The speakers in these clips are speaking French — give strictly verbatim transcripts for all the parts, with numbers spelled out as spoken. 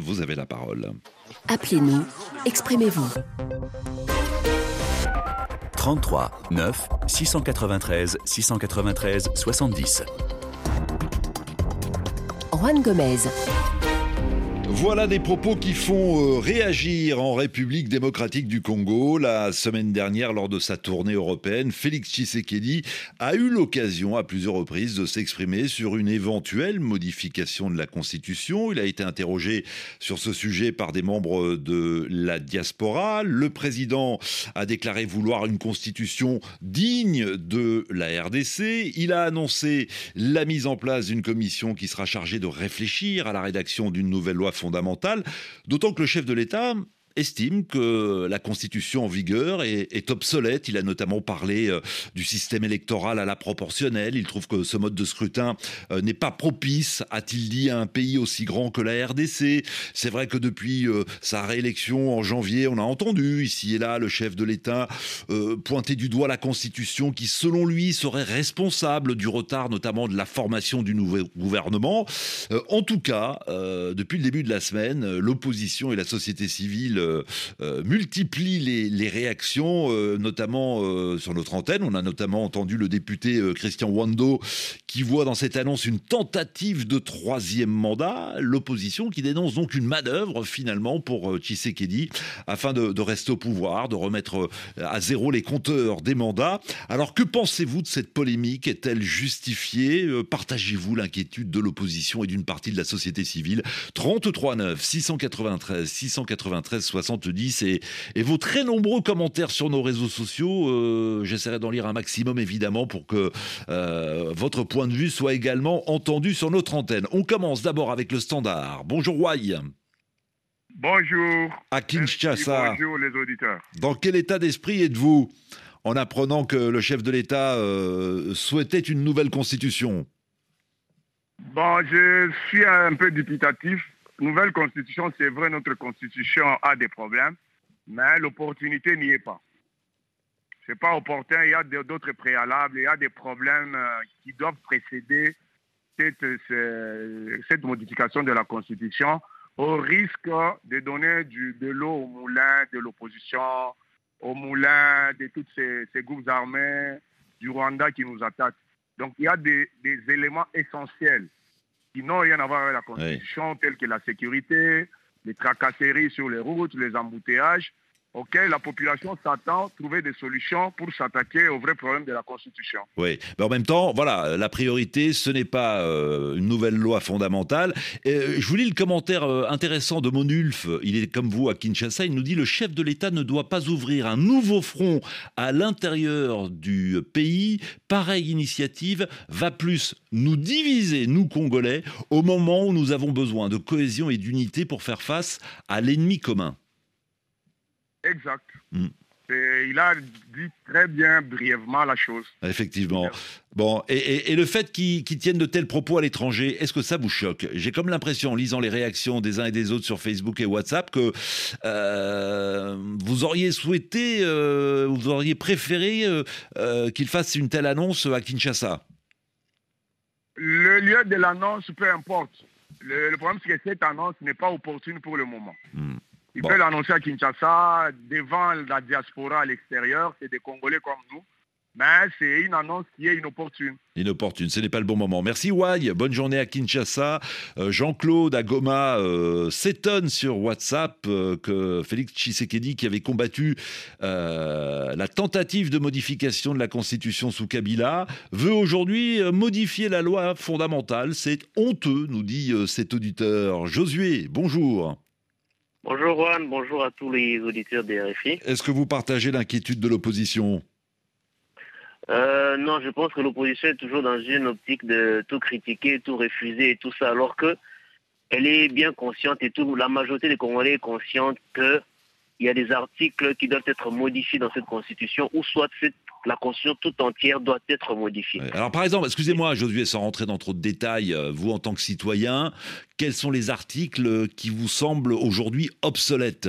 vous avez la parole. Appelez-nous, exprimez-vous. trente-trois neuf six cent quatre-vingt-treize six cent quatre-vingt-treize soixante-dix. Juan Gomez. Voilà des propos qui font euh, réagir en République démocratique du Congo. La semaine dernière, lors de sa tournée européenne, Félix Tshisekedi a eu l'occasion à plusieurs reprises de s'exprimer sur une éventuelle modification de la Constitution. Il a été interrogé sur ce sujet par des membres de la diaspora. Le président a déclaré vouloir une Constitution digne de la R D C. Il a annoncé la mise en place d'une commission qui sera chargée de réfléchir à la rédaction d'une nouvelle loi fondamentale. D'autant que le chef de l'État estime que la Constitution en vigueur est, est obsolète. Il a notamment parlé euh, du système électoral à la proportionnelle. Il trouve que ce mode de scrutin euh, n'est pas propice, a-t-il dit, à un pays aussi grand que la R D C. C'est vrai que depuis euh, sa réélection en janvier, on a entendu ici et là le chef de l'État euh, pointer du doigt la Constitution qui, selon lui, serait responsable du retard, notamment de la formation du nouveau gouvernement. Euh, en tout cas, euh, depuis le début de la semaine, l'opposition et la société civile Euh, euh, multiplie les, les réactions, euh, notamment euh, sur notre antenne. On a notamment entendu le député euh, Christian Wando qui voit dans cette annonce une tentative de troisième mandat. L'opposition qui dénonce donc une manœuvre finalement pour euh, Tshisekedi afin de, de rester au pouvoir, de remettre euh, à zéro les compteurs des mandats. Alors que pensez-vous de cette polémique? Est-elle justifiée? euh, Partagez-vous l'inquiétude de l'opposition et d'une partie de la société civile? trente-trois neuf six cent quatre-vingt-treize six cent quatre-vingt-treize soixante-dix et, et vos très nombreux commentaires sur nos réseaux sociaux. Euh, j'essaierai d'en lire un maximum évidemment pour que euh, votre point de vue soit également entendu sur notre antenne. On commence d'abord avec le standard. Bonjour Wai. Bonjour. À Kinshasa. Bonjour les auditeurs. Dans quel état d'esprit êtes-vous en apprenant que le chef de l'État euh, souhaitait une nouvelle constitution? Bon, je suis un peu dubitatif. Nouvelle constitution, c'est vrai, notre constitution a des problèmes, mais l'opportunité n'y est pas. C'est pas opportun, il y a d'autres préalables, il y a des problèmes qui doivent précéder cette, cette modification de la constitution au risque de donner du, de l'eau au moulin de l'opposition, au moulin de tous ces, ces groupes armés du Rwanda qui nous attaquent. Donc il y a des, des éléments essentiels qui n'ont rien à voir avec la Constitution, oui, telles que la sécurité, les tracasseries sur les routes, les embouteillages, auxquels la population s'attend à trouver des solutions pour s'attaquer aux vrais problèmes de la Constitution. Oui, mais en même temps, voilà, la priorité, ce n'est pas euh, une nouvelle loi fondamentale. Et, je vous lis le commentaire euh, intéressant de Monulf, il est comme vous à Kinshasa, il nous dit « Le chef de l'État ne doit pas ouvrir un nouveau front à l'intérieur du pays. Pareille initiative va plus nous diviser, nous Congolais, au moment où nous avons besoin de cohésion et d'unité pour faire face à l'ennemi commun. » Exact. Mm. Il a dit très bien, brièvement, la chose. Effectivement. Bon, et, et, et le fait qu'ils qu'ils tiennent de tels propos à l'étranger, est-ce que ça vous choque? J'ai comme l'impression, en lisant les réactions des uns et des autres sur Facebook et WhatsApp, que euh, vous auriez souhaité, euh, vous auriez préféré euh, euh, qu'ils fassent une telle annonce à Kinshasa. Le lieu de l'annonce, peu importe. Le, le problème, c'est que cette annonce n'est pas opportune pour le moment. Mm. Ils bon. peuvent l'annoncer à Kinshasa, devant la diaspora à l'extérieur, c'est des Congolais comme nous, mais c'est une annonce qui est inopportune. Inopportune, ce n'est pas le bon moment. Merci Wai, bonne journée à Kinshasa. Euh, Jean-Claude à Goma euh, s'étonne sur WhatsApp euh, que Félix Tshisekedi, qui avait combattu euh, la tentative de modification de la Constitution sous Kabila, veut aujourd'hui euh, modifier la loi fondamentale. C'est honteux, nous dit euh, cet auditeur. Josué, bonjour. Bonjour Juan, bonjour à tous les auditeurs des R F I. Est-ce que vous partagez l'inquiétude de l'opposition? euh, Non, je pense que l'opposition est toujours dans une optique de tout critiquer, tout refuser et tout ça, alors qu'elle est bien consciente et tout, la majorité des Congolais est consciente qu'il y a des articles qui doivent être modifiés dans cette constitution, ou soit cette la Constitution tout entière doit être modifiée. Alors par exemple, excusez-moi Josué, sans rentrer dans trop de détails, vous en tant que citoyen, quels sont les articles qui vous semblent aujourd'hui obsolètes?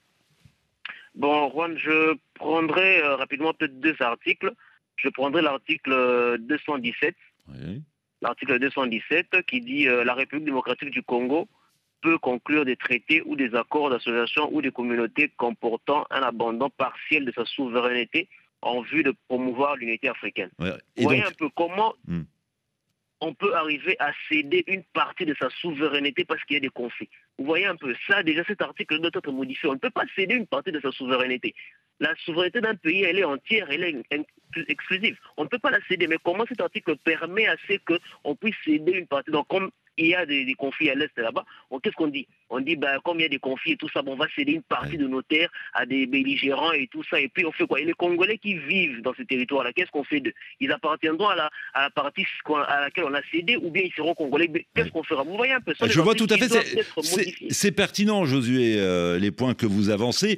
Bon, Juan, je prendrai euh, rapidement peut-être deux articles. Je prendrai l'article deux cent dix-sept. Oui. L'article deux cent dix-sept qui dit euh, « La République démocratique du Congo peut conclure des traités ou des accords d'association ou des communautés comportant un abandon partiel de sa souveraineté en vue de promouvoir l'unité africaine. Ouais. Et Vous voyez donc... un peu comment hmm. on peut arriver à céder une partie de sa souveraineté parce qu'il y a des conflits. Vous voyez un peu ça, déjà cet article doit être modifié. On ne peut pas céder une partie de sa souveraineté. La souveraineté d'un pays, elle est entière, elle est exclusive. On ne peut pas la céder, mais comment cet article permet à ce qu'on puisse céder une partie? Donc, comme il y a des, des conflits à l'Est là-bas, qu'est-ce qu'on dit? On dit, ben, comme il y a des conflits et tout ça, bon, on va céder une partie de nos terres à des belligérants et tout ça, et puis on fait quoi? Et les Congolais qui vivent dans ce territoire-là, qu'est-ce qu'on fait d'eux? Ils appartiendront à la, à la partie à laquelle on a cédé, ou bien ils seront Congolais? Qu'est-ce qu'on fera? Vous voyez un peu ça? Je vois tout à fait, c'est pertinent, Josué, euh, les points que vous avancez.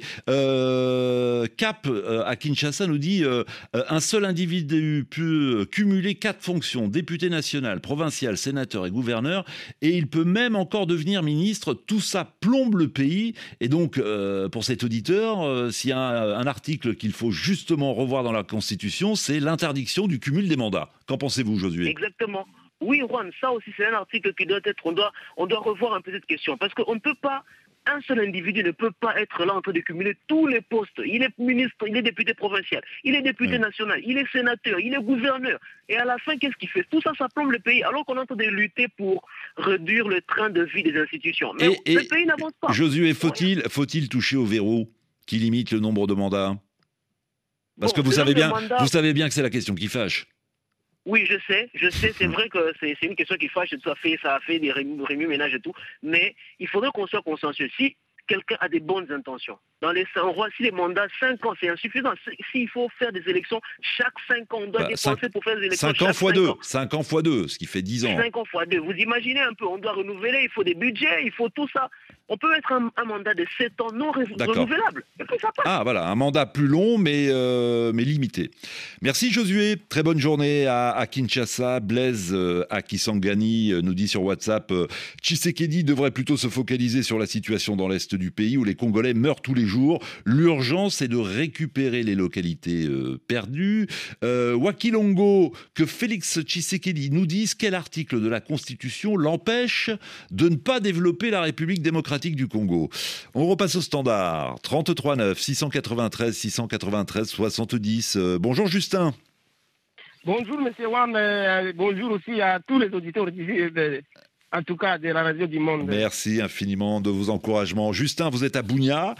Euh, Cap, euh, à Kinshasa, nous dit euh, un seul individu peut cumuler quatre fonctions, député national, provincial, sénateur et gouverneur, et il peut même encore devenir ministre. Tout ça plombe le pays. Et donc, euh, pour cet auditeur, euh, s'il y a un, un article qu'il faut justement revoir dans la Constitution, c'est l'interdiction du cumul des mandats. Qu'en pensez-vous, Josué? Exactement. Oui, Juan, ça aussi, c'est un article qui doit être... On doit, on doit revoir un peu cette question. Parce qu'on ne peut pas... Un seul individu ne peut pas être là en train de cumuler tous les postes. Il est ministre, il est député provincial, il est député oui. national, il est sénateur, il est gouverneur. Et à la fin, qu'est-ce qu'il fait? Tout ça, ça plombe le pays, alors qu'on est en train de lutter pour réduire le train de vie des institutions. Mais et, le et, pays n'avance pas. Josué, faut-il, faut-il toucher au verrou qui limite le nombre de mandats? Parce bon, que vous savez, bien, mandats... vous savez bien que c'est la question qui fâche. Oui, je sais, je sais, c'est vrai que c'est une question qui fâche, ça a fait, ça a fait des remue-ménages et tout, mais il faudrait qu'on soit consciencieux. Si quelqu'un a des bonnes intentions, dans les, on voit si les mandats, cinq ans, c'est insuffisant. S'il faut faire des élections, chaque cinq ans, on doit bah, dépenser cinq, pour faire des élections. cinq ans fois deux, cinq ans fois deux, ce qui fait dix ans. cinq ans fois deux, vous imaginez un peu, on doit renouveler, il faut des budgets, il faut tout ça. On peut mettre un, un mandat de sept ans non renouvelable. Et puis ça passe. Ah voilà, un mandat plus long mais, euh, mais limité. Merci Josué, très bonne journée à, à Kinshasa. Blaise euh, à Kisangani euh, nous dit sur WhatsApp euh, Tshisekedi devrait plutôt se focaliser sur la situation dans l'est du pays où les Congolais meurent tous les jours. L'urgence est de récupérer les localités euh, perdues. Euh, Wakilongo, que Félix Tshisekedi nous dise quel article de la Constitution l'empêche de ne pas développer la République démocratique du Congo. On repasse au standard. trente-trois neuf, six cent quatre-vingt-treize, six cent quatre-vingt-treize, soixante-dix. Euh, bonjour Justin. Bonjour Monsieur Wan, euh, bonjour aussi à tous les auditeurs, de, en tout cas de la radio du monde. Merci infiniment de vos encouragements. Justin, vous êtes à Bunia.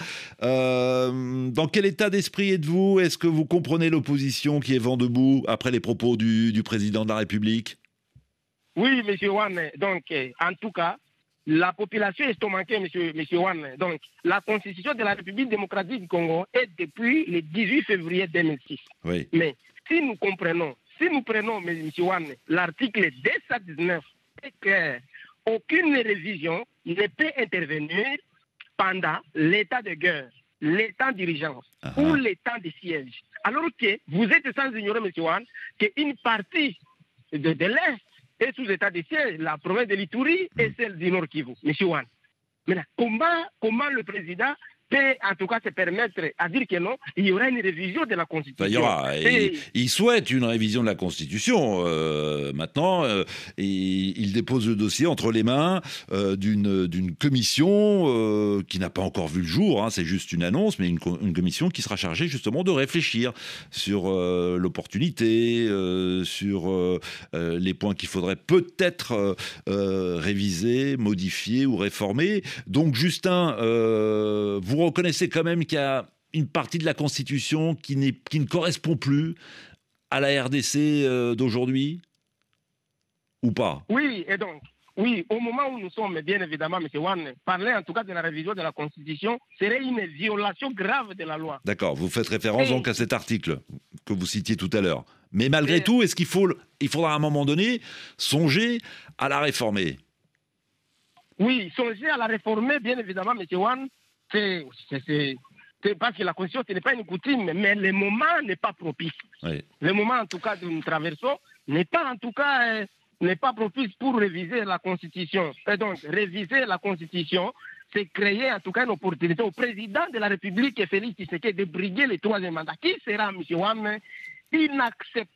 Euh, dans quel état d'esprit êtes-vous? Est-ce que vous comprenez l'opposition qui est vent debout après les propos du, du président de la République? Oui, Monsieur Wan. Donc, en tout cas, la population est estomaquée, monsieur, monsieur Wan. Donc, la constitution de la République démocratique du Congo est depuis le dix-huit février deux mille six. Oui. Mais si nous comprenons, si nous prenons, monsieur Wan, l'article deux cent dix-neuf est clair. Aucune révision ne peut intervenir pendant l'état de guerre, l'état d'urgence uh-huh. ou l'état de siège. Alors que vous êtes sans ignorer, monsieur Wan, qu'une partie de, de l'Est et sous état de siège, la province de l'Ituri et celle du Nord Kivu. Monsieur Wan. Maintenant, comment, comment le président peut en tout cas se permettre à dire que non, il y aura une révision de la Constitution. Ben, il y aura. Et... Il, il souhaite une révision de la Constitution. Euh, maintenant, euh, il, il dépose le dossier entre les mains euh, d'une d'une commission euh, qui n'a pas encore vu le jour. Hein, c'est juste une annonce, mais une, une commission qui sera chargée justement de réfléchir sur euh, l'opportunité, euh, sur euh, euh, les points qu'il faudrait peut-être euh, euh, réviser, modifier ou réformer. Donc, Justin, euh, vous Vous reconnaissez quand même qu'il y a une partie de la Constitution qui, n'est, qui ne correspond plus à la R D C euh, d'aujourd'hui? Ou pas? Oui, et donc, oui, au moment où nous sommes, bien évidemment, M. Wan, parler en tout cas de la révision de la Constitution serait une violation grave de la loi. D'accord, vous faites référence et... donc à cet article que vous citiez tout à l'heure. Mais malgré et... tout, est-ce qu'il faut, il faudra à un moment donné songer à la réformer? Oui, songer à la réformer, bien évidemment, M. Wan. C'est, c'est, c'est, c'est parce que la Constitution, ce n'est pas une coutume, mais le moment n'est pas propice. Oui. Le moment, en tout cas, que nous traversons n'est pas, en tout cas, euh, n'est pas propice pour réviser la Constitution. Et donc, réviser la Constitution, c'est créer, en tout cas, une opportunité au président de la République, Félix Tshisekedi, de briguer le troisième mandat. Qui sera, M. Wam, inacceptable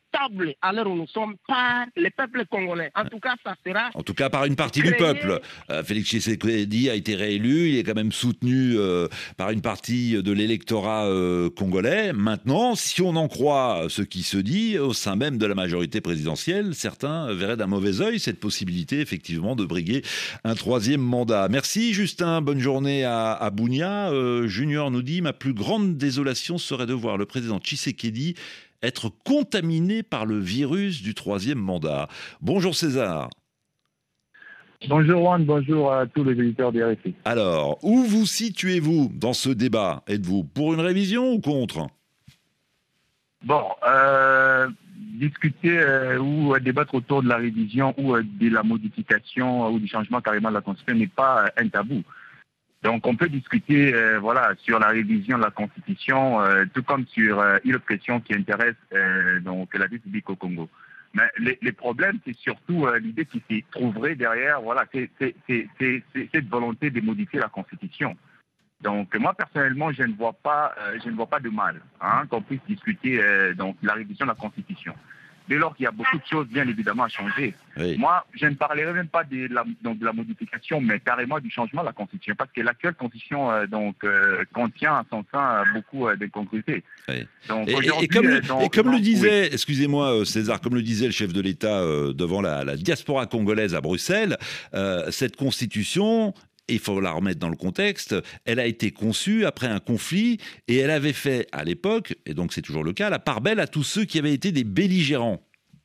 acceptable à l'heure où nous sommes par les peuples congolais. En tout cas, ça sera... En tout cas, par une partie créer... du peuple. Euh, Félix Tshisekedi a été réélu, il est quand même soutenu euh, par une partie de l'électorat euh, congolais. Maintenant, si on en croit ce qui se dit, au sein même de la majorité présidentielle, certains verraient d'un mauvais œil cette possibilité, effectivement, de briguer un troisième mandat. Merci Justin, bonne journée à, à Bunia. Euh, Junior nous dit « Ma plus grande désolation serait de voir le président Tshisekedi être contaminé par le virus du troisième mandat. » Bonjour César. Bonjour Juan, bonjour à tous les éditeurs des R F I. Alors, où vous situez-vous dans ce débat? Êtes-vous pour une révision ou contre? Bon, euh, discuter euh, ou euh, débattre autour de la révision ou euh, de la modification euh, ou du changement carrément de la Constitution n'est pas euh, un tabou. Donc on peut discuter euh, voilà, sur la révision de la Constitution, euh, tout comme sur euh, une autre question qui intéresse euh, donc, la vie publique au Congo. Mais les, les problèmes, c'est surtout euh, l'idée qui s'y trouverait derrière, voilà, c'est, c'est, c'est, c'est, c'est cette volonté de modifier la Constitution. Donc moi personnellement, je ne vois pas, euh, je ne vois pas de mal hein, qu'on puisse discuter euh, donc la révision de la Constitution. Dès lors qu'il y a beaucoup de choses, bien évidemment, à changer. Oui. Moi, je ne parlerai même pas de la, donc, de la modification, mais carrément du changement de la Constitution, parce que l'actuelle Constitution euh, donc, euh, contient à son sein beaucoup euh, d'incongruités. Oui. Donc, et, et, et comme, le, donc, et comme donc, le disait, oui. excusez-moi César, comme le disait le chef de l'État euh, devant la, la diaspora congolaise à Bruxelles, euh, cette Constitution... il faut la remettre dans le contexte, elle a été conçue après un conflit et elle avait fait à l'époque, et donc c'est toujours le cas, la part belle à tous ceux qui avaient été des belligérants.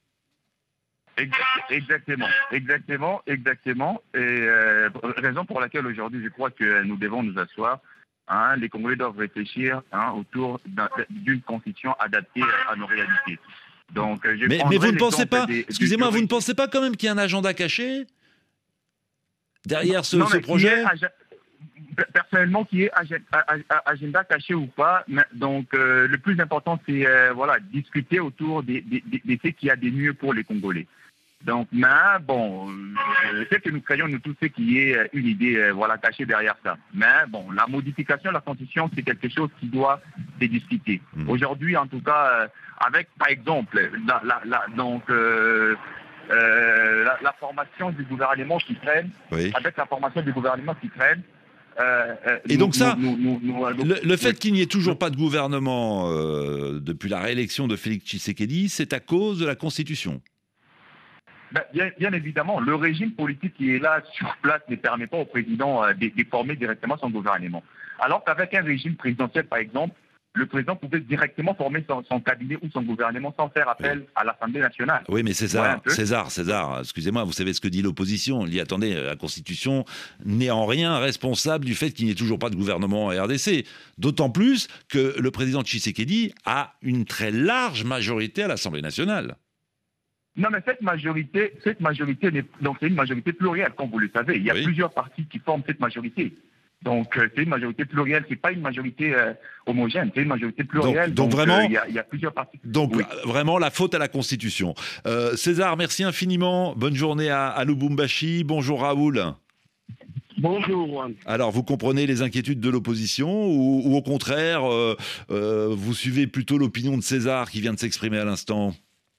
Exactement, exactement, exactement. Et euh, raison pour laquelle aujourd'hui je crois que nous devons nous asseoir. Hein, les Congolais doivent réfléchir hein, autour d'un, d'une constitution adaptée à nos réalités. Donc, je mais, mais vous ne pensez pas, des, excusez-moi, vous ne pensez pas quand même qu'il y a un agenda caché derrière ce, non, ce projet? Personnellement, qui est agenda caché ou pas, donc euh, le plus important c'est euh, voilà, discuter autour des, des, des faits qu'il y a des mieux pour les Congolais. Donc, mais bon, euh, c'est que nous croyons nous tous qu'il y ait une idée euh, voilà, cachée derrière ça. Mais bon, la modification de la Constitution, c'est quelque chose qui doit se discuter. Mmh. Aujourd'hui, en tout cas, euh, avec par exemple, la, la, la, donc... Euh, Euh, la, la formation du gouvernement qui traîne, oui. avec la formation du gouvernement qui traîne. Euh, euh, Et nous, donc ça, nous, nous, nous, nous, le, le fait oui. qu'il n'y ait toujours pas de gouvernement euh, depuis la réélection de Félix Tshisekedi, c'est à cause de la Constitution. Ben, bien, bien évidemment, le régime politique qui est là sur place ne permet pas au président euh, de, de former directement son gouvernement. Alors qu'avec un régime présidentiel, par exemple, le président pouvait directement former son, son cabinet ou son gouvernement sans faire appel oui. à l'Assemblée nationale. Oui, mais César, ouais, César, César, excusez-moi, vous savez ce que dit l'opposition. Il dit, attendez, la Constitution n'est en rien responsable du fait qu'il n'y ait toujours pas de gouvernement en R D C. D'autant plus que le président Tshisekedi a une très large majorité à l'Assemblée nationale. Non, mais cette majorité, cette majorité, donc c'est une majorité plurielle, comme vous le savez. Il y a oui. plusieurs partis qui forment cette majorité. Donc, euh, c'est une majorité plurielle, c'est pas une majorité euh, homogène, c'est une majorité plurielle. Donc, donc, donc euh, vraiment, il y, y a plusieurs partis. Donc, oui. vraiment, la faute à la Constitution. Euh, César, merci infiniment. Bonne journée à, à Lubumbashi. Bonjour Raoul. Bonjour Juan. Alors, vous comprenez les inquiétudes de l'opposition ou, ou au contraire, euh, euh, vous suivez plutôt l'opinion de César qui vient de s'exprimer à l'instant?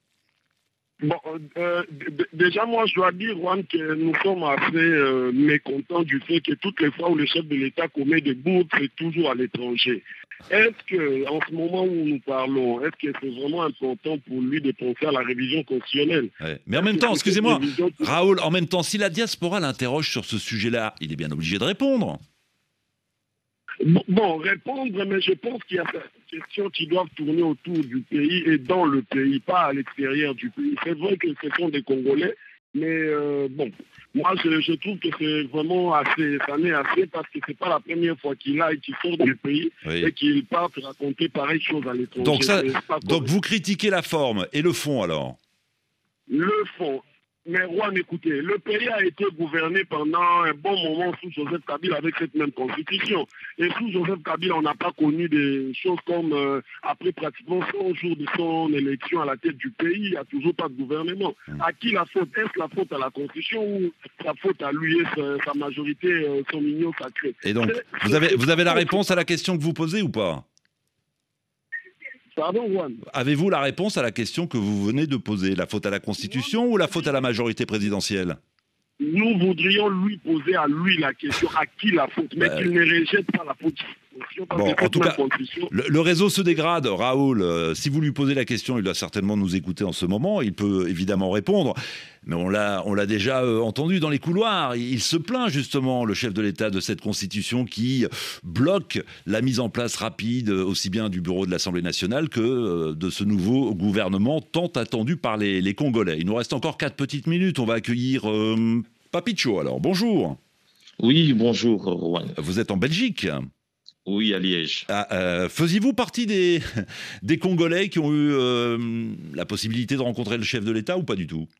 Bon, euh, d- déjà, moi, je dois dire, Juan, que nous sommes assez euh, mécontents du fait que toutes les fois où le chef de l'État commet des bourdes, c'est toujours à l'étranger. Est-ce que, en ce moment où nous parlons, est-ce que c'est vraiment important pour lui de penser à la révision constitutionnelle? Ouais. Mais en même temps, excusez-moi, révision... Raoul, en même temps, si la diaspora l'interroge sur ce sujet-là, il est bien obligé de répondre. Bon, répondre, mais je pense qu'il y a certaines questions qui doivent tourner autour du pays et dans le pays, pas à l'extérieur du pays. C'est vrai que ce sont des Congolais, mais euh, bon, moi je, je trouve que c'est vraiment assez, ça n'est assez parce que c'est pas la première fois qu'il a et qu'il sort du pays oui. et qu'il part raconter pareille chose à l'étranger. Donc, ça, donc vous critiquez la forme et le fond alors? Le fond. Mais Juan, écoutez, le pays a été gouverné pendant un bon moment sous Joseph Kabila avec cette même constitution. Et sous Joseph Kabila, on n'a pas connu des choses comme, euh, après pratiquement cent jours de son élection à la tête du pays, il n'y a toujours pas de gouvernement. Mmh. À qui la faute? Est-ce la faute à la constitution ou la faute à lui et sa, sa majorité, euh, son union sacrée? Et donc, c'est, vous, avez, vous avez la réponse à la question que vous posez ou pas? Pardon, Juan. Avez-vous la réponse à la question que vous venez de poser? La faute à la Constitution ou la faute à la majorité présidentielle? Nous voudrions lui poser à lui la question à qui la faute, mais bah, qu'il ne rejette pas la faute. Bon, en tout cas, le, le réseau se dégrade. Raoul, euh, si vous lui posez la question, il doit certainement nous écouter en ce moment. Il peut évidemment répondre. Mais on l'a, on l'a déjà euh, entendu dans les couloirs. Il, il se plaint justement, le chef de l'État, de cette constitution qui bloque la mise en place rapide, aussi bien du bureau de l'Assemblée nationale que euh, de ce nouveau gouvernement tant attendu par les, les Congolais. Il nous reste encore quatre petites minutes. On va accueillir euh, Papicho. Alors, bonjour. Oui, bonjour, Rowan. Vous êtes en Belgique? Oui, à Liège. Ah, euh, faisiez-vous partie des, des Congolais qui ont eu euh, la possibilité de rencontrer le chef de l'État ou pas du tout?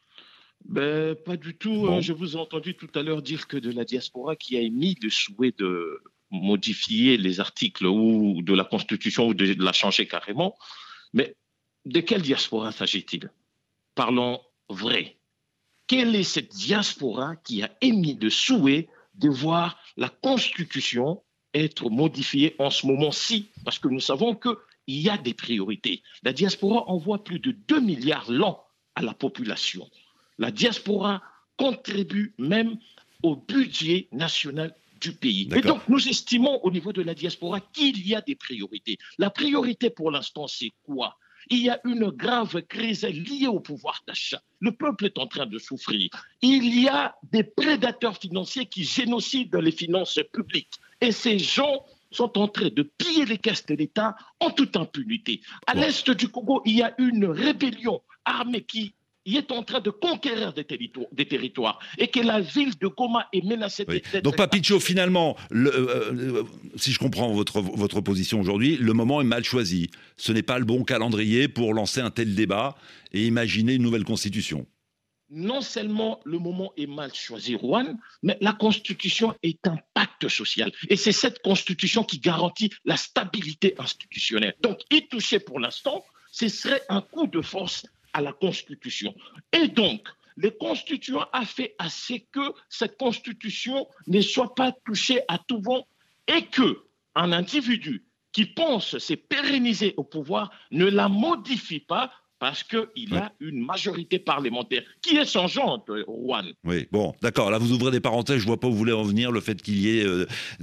Ben, pas du tout. Bon. Hein. Je vous ai entendu tout à l'heure dire que de la diaspora qui a émis le souhait de modifier les articles ou de la Constitution ou de la changer carrément. Mais de quelle diaspora s'agit-il? Parlons vrai. Quelle est cette diaspora qui a émis le souhait de voir la Constitution être modifiée en ce moment-ci? Parce que nous savons qu'il y a des priorités. La diaspora envoie plus de deux milliards l'an à la population. La diaspora contribue même au budget national du pays. Et donc, nous estimons au niveau de la diaspora qu'il y a des priorités. La priorité pour l'instant, c'est quoi? Il y a une grave crise liée au pouvoir d'achat. Le peuple est en train de souffrir. Il y a des prédateurs financiers qui génocident les finances publiques. Et ces gens sont en train de piller les caisses de l'État en toute impunité. À ouais. l'est du Congo, il y a une rébellion armée qui est en train de conquérir des territoires, des territoires et que la ville de Goma est menacée. Oui. Donc, Papicho, finalement, le, euh, si je comprends votre, votre position aujourd'hui, le moment est mal choisi. Ce n'est pas le bon calendrier pour lancer un tel débat et imaginer une nouvelle constitution. Non seulement le moment est mal choisi, Juan, mais la Constitution est un pacte social. Et c'est cette Constitution qui garantit la stabilité institutionnelle. Donc, y toucher pour l'instant, ce serait un coup de force à la Constitution. Et donc, le Constituant a fait à ce que cette Constitution ne soit pas touchée à tout vent et qu'un individu qui pense se pérenniser au pouvoir ne la modifie pas parce qu'il ouais. a une majorité parlementaire qui est changeante, Juan. Oui, bon, d'accord. Là, vous ouvrez des parenthèses. Je ne vois pas où vous voulez en venir. Le fait qu'il y ait euh,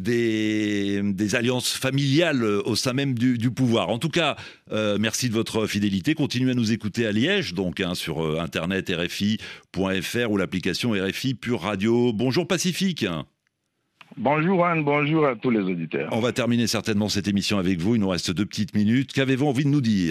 des, des alliances familiales au sein même du, du pouvoir. En tout cas, euh, merci de votre fidélité. Continuez à nous écouter à Liège, donc hein, sur euh, Internet, R F I point F R ou l'application R F I Pure Radio. Bonjour Pacifique. Bonjour Anne, bonjour à tous les auditeurs. On va terminer certainement cette émission avec vous. Il nous reste deux petites minutes. Qu'avez-vous envie de nous dire ?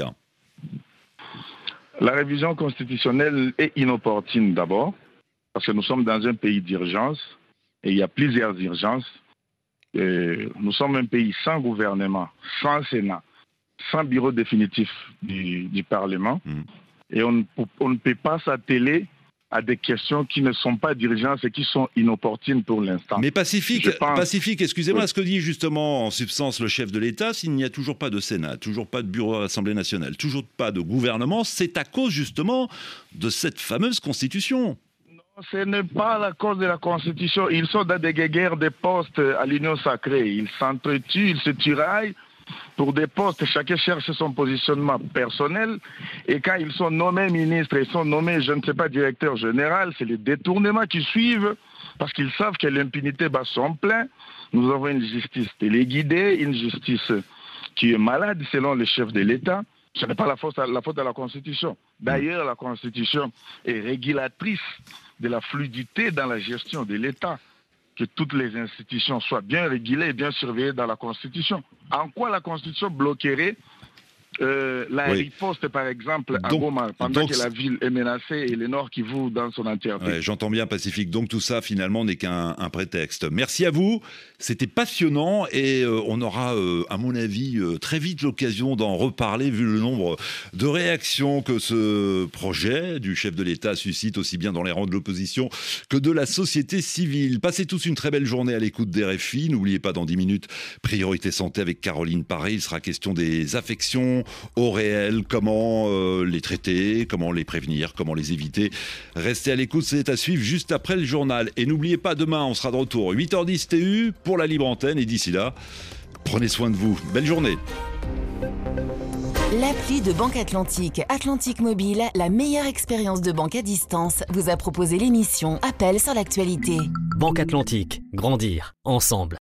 La révision constitutionnelle est inopportune d'abord, parce que nous sommes dans un pays d'urgence, et il y a plusieurs urgences. Et nous sommes un pays sans gouvernement, sans Sénat, sans bureau définitif du, du Parlement, mmh. et on, on ne peut pas s'atteler à des questions qui ne sont pas d'urgence et qui sont inopportunes pour l'instant. Mais Pacifique, pense... Pacifique excusez-moi, oui. ce que dit justement en substance le chef de l'État, s'il n'y a toujours pas de Sénat, toujours pas de bureau de l'Assemblée nationale, toujours pas de gouvernement, c'est à cause justement de cette fameuse Constitution. Non, ce n'est pas la cause de la Constitution. Ils sont dans des guerres de postes à l'Union sacrée. Ils s'entretuent, ils se tiraillent pour des postes, chacun cherche son positionnement personnel, et quand ils sont nommés ministres, ils sont nommés, je ne sais pas, directeur général, c'est les détournements qui suivent, parce qu'ils savent que l'impunité bat son plein. Nous avons une justice téléguidée, une justice qui est malade selon le chef de l'État. Ce n'est pas la faute à la, faute à la Constitution. D'ailleurs, la Constitution est régulatrice de la fluidité dans la gestion de l'État. Que toutes les institutions soient bien régulées et bien surveillées dans la Constitution. En quoi la Constitution bloquerait euh, la oui. riposte, par exemple, à donc, Goma, pendant donc, que la ville est menacée et le Nord Kivu dans son entièreté. Ouais, j'entends bien, Pacifique. Donc tout ça, finalement, n'est qu'un un prétexte. Merci à vous. C'était passionnant et euh, on aura, euh, à mon avis, euh, très vite l'occasion d'en reparler, vu le nombre de réactions que ce projet du chef de l'État suscite, aussi bien dans les rangs de l'opposition que de la société civile. Passez tous une très belle journée à l'écoute d'R F I. N'oubliez pas, dans dix minutes, Priorité Santé avec Caroline Paré. Il sera question des affections au réel, comment euh, les traiter, comment les prévenir, comment les éviter. Restez à l'écoute, c'est à suivre juste après le journal. Et n'oubliez pas, demain, on sera de retour huit heures dix T U pour la libre antenne. Et d'ici là, prenez soin de vous. Belle journée. L'appli de Banque Atlantique, Atlantique Mobile, la meilleure expérience de banque à distance, vous a proposé l'émission Appel sur l'actualité. Banque Atlantique, grandir ensemble.